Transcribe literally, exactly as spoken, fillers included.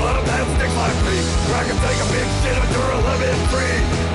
blood, metal sticks like me. I can take a big shit, endure a living free.